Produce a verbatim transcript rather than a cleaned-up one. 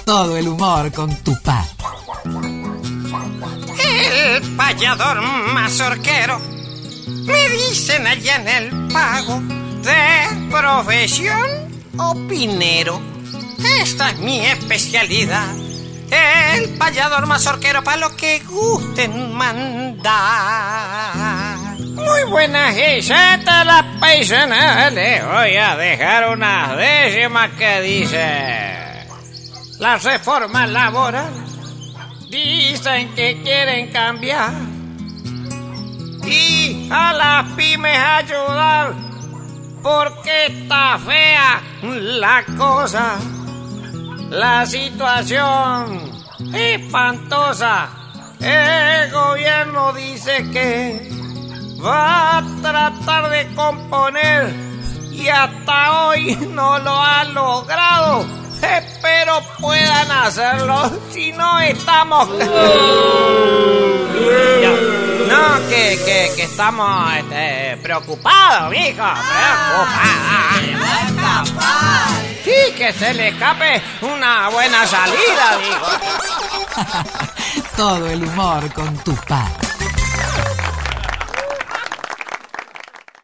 Todo el humor con Tupá. El payador mazorquero, me dicen allá en el pago, de profesión opinero. Esta es mi especialidad. El payador mazorquero, para lo que gusten mandar. Muy buenas gisetas las paisanas. Les voy a dejar unas décimas que dice: la reforma laboral dicen que quieren cambiar y a las pymes ayudar, porque está fea la cosa, la situación espantosa. El gobierno dice que va a tratar de componer y hasta hoy no lo ha logrado. Espero puedan hacerlo, si no estamos... No, que, que, que estamos este, preocupados, mijo, preocupados. Sí, que se le escape una buena salida, mijo. Todo el humor con Tupá.